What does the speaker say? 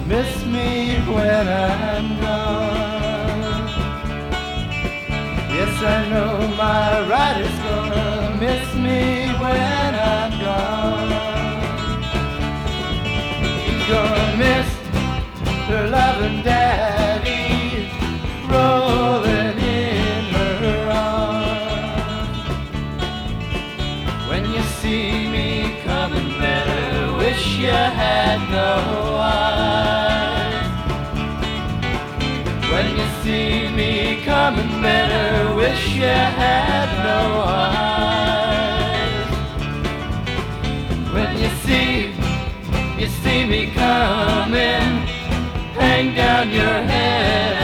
miss me when I'm gone. Yes, I know my rider's gonna miss me when I'm gone. She's gonna miss her loving daddy rolling in her arms. When you see me coming, better wish you had no eyes. When you see me coming, better wish you had no eyes. When you see me coming, hang down your head